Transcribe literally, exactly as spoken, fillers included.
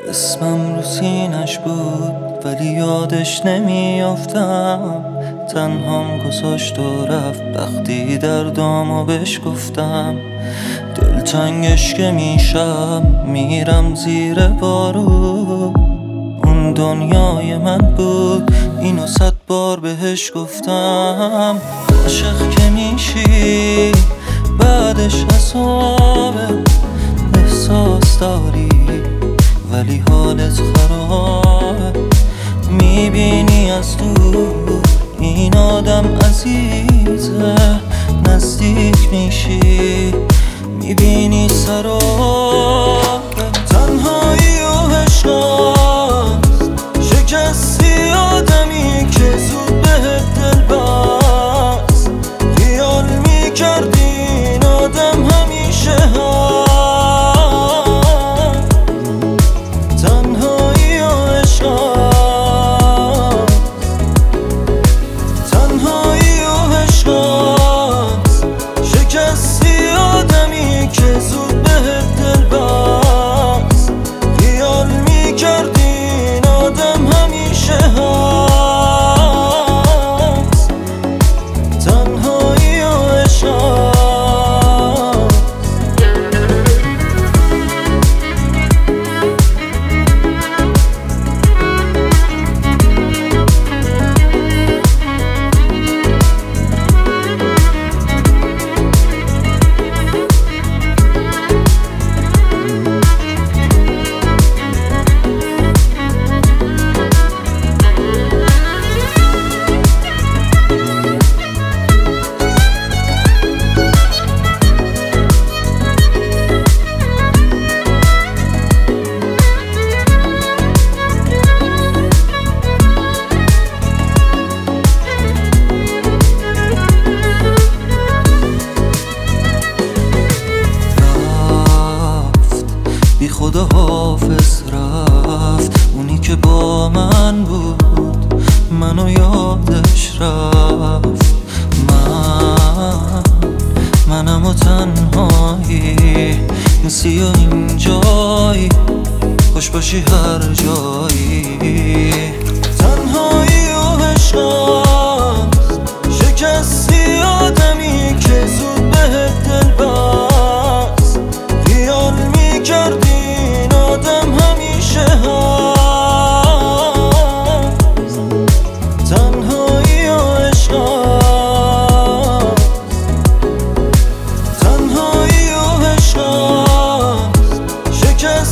اسمم رو سینش بود ولی یادش نمیافتم. تنهام گذاشت و رفت وقتی دردامو بهش گفتم. دلتنگش که میشم میرم زیر بارو. اون دنیای من بود اینو صد بار بهش گفتم. عاشق که میشی بعدش عذابه، احساس داری ولی حالت خرابه. میبینی از دور این آدم عزیزه، نزدیک میشی میبینی سرابه. تنهایی و عشقاست، شکستی آدمی که زود بهت دل بست. خیال میکردی این آدم همیشه هست. تنهایی و عشقاست، تنهایی و عشقاست، شکستی آدمی که زود بهت دل بست. خیال میکردی این آدم همیشه هست. تنهایی و عشقاست. بی خدا حافظ رفت، اونی که با من بود منو یادش رفت. من منم و تنهایی، نسی و اینجایی، خوش باشی هر جایی. تنهایی و عشقاست، شکستی آدمی که زود بهت دل بست. خیال میکردی این آدم همیشه هست. تنهایی و عشقاست، تنهایی و عشقاست، شکست